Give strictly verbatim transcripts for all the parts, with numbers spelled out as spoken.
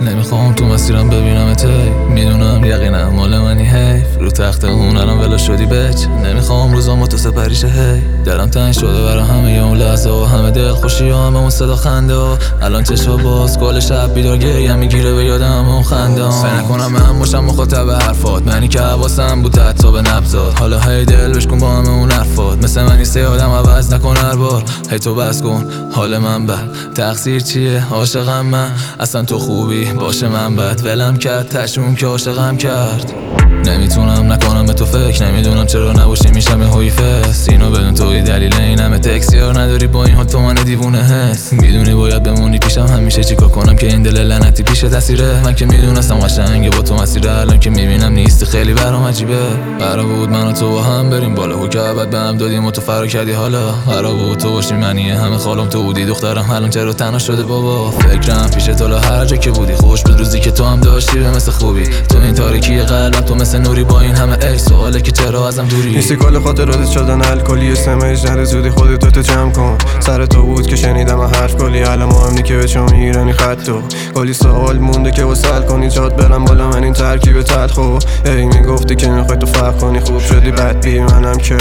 نمیخوام تو مسیرم ببینمت، میدونم یقینم مال منی، حیف رو تخت اون الان ولا شدی بچ. نمیخوام روزامو تو سپریشه، هی دلم تنگ شده برا همه اون لحظه و همه دل خوشی و همه اون صدا خنده و الان چشم باز کل شب بیدار گریم میگیره به یادم اون خنده. سعی نکنم من باشم مخاطب حرفات، منی که حواسم بود حتی به نبضات. حالا هی دل بشکن با همه اون حرفات، مثل من نیسته آدم عوض نکن هر بار. هی تو بس کن حال من بد، تقصیر چیه عاشقم من، اصلا تو خوبی باشه من بد. ولم کرد تشمون که عاشقم کرد. نمیتونم نکنم به تو فکر، نمیدونم چرا نباشی میشم یه هوی فست. اینو بدون توی دلیل این همه تکسیار نداری، با این حال تو من دیوونه هست. میدونی باید بمونی پیشم همیشه، چیکار کنم که این دل لعنتی پیش تاثیره. من که میدونستم قشنگه با تو مسیره، الان که میبینم نیستی خیلی برام عجیبه. قرار بود من و تو با هم بریم بالا و که ابد به هم دادیم و تو فرار کردی. حالا قرار بود تو باشی منی همه خالم تو بودی دخترم، الان چرا تنها شده بابا. فکرم پیش تو هر جا که بودی، خوش بود روزی که تو هم داشتی به مثل خوبی. تو این تاریکی قلبم تو مثل نوری، با این همه ای سواله که چرا ازم دوری. نیستی کل خاطرات شدن الکلی، سمج نره زودی خودتو تو جمع کن. سر تو بود که شنیدم حرف کلی، الان مهمنی که به چون میگیرنی خطو. کلی سوال مونده که وصل کنی جات برم بالا من این ترکیب تلخو. ای میگفتی که میخوای تو فرق کنی، خوب شدی بد بی منم که.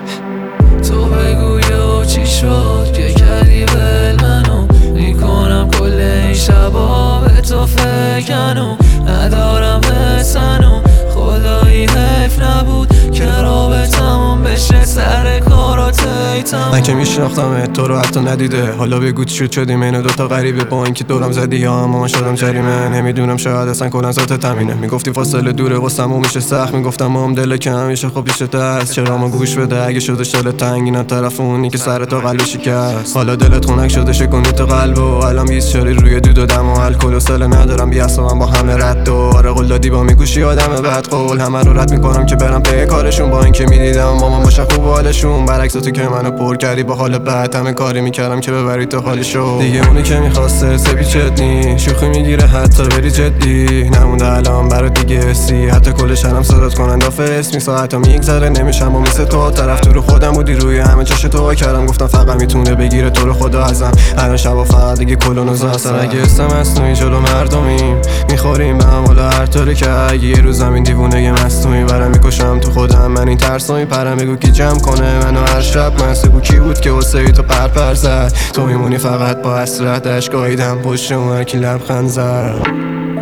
تو بگو یا چی شد که کردی بل منو، میکنم کل این شبا به تو فکرنو. ندارم حسنو خدایی حیف نبود که رابطمون بشه سر کارات. من که میشناختم تو رو حتی ندیده، حالا بگو چی شد شدیم اینو دوتا غریبه. با اینکه دورم زدی یا اما من شدم جریمه. نمیدونم شاید اصلا کلا ذات تمینه. میگفتی فاصله دوره واسم و میشه سخت، میگفتم ما هم دل که همیشه خب پیشت هست. چرا ما گوش بده اگه شده شل تنگینم طرف اونی که سر تا قلب شکست. حالا دلت خنک شده شکنی تو قلب و الان بیست چاری روی دود و دم و الکل و سل ندارم بیاسم با همه رد و آره قول دادی با میگوشی آدم بعد قول همه رو رد میکنم که برم پی کارشون. با اینکه میدیدم مامان باشه خوب حالشون، برعکس تو که منو پر کردی با حال بعد. همه کاری میکردم که ببری تو حالشو دیگه. اونی که میخواسته سبی چتنی شوخی میگیره حتی بری جدی، نمونده الان برا دیگه سی. حتی کل شرم صدات کنند آفس می ساعتا میگذره نمیشم و مثل تو طرف تو رو خودم بودی روی همه چش تو کردم. گفتم فقط میتونه بگیره تو رو خدا ازم، الان شبا فقط دیگه کلونو زاستم. اگه اسم مصنوعی جلو مردمیم میخوریم به هم حالا هر طوری که اگه یه روز زمین دیوونه یه مصنوعی برم میکشم تو خودم. من این ترسو میپرم بگو کی جمع کنه منو هر شب، من بگو کی بود که واسه تو پر پر زد. تو میمونی فقط با حسرت اشکاییدم پشت اون هر کی لبخند زد.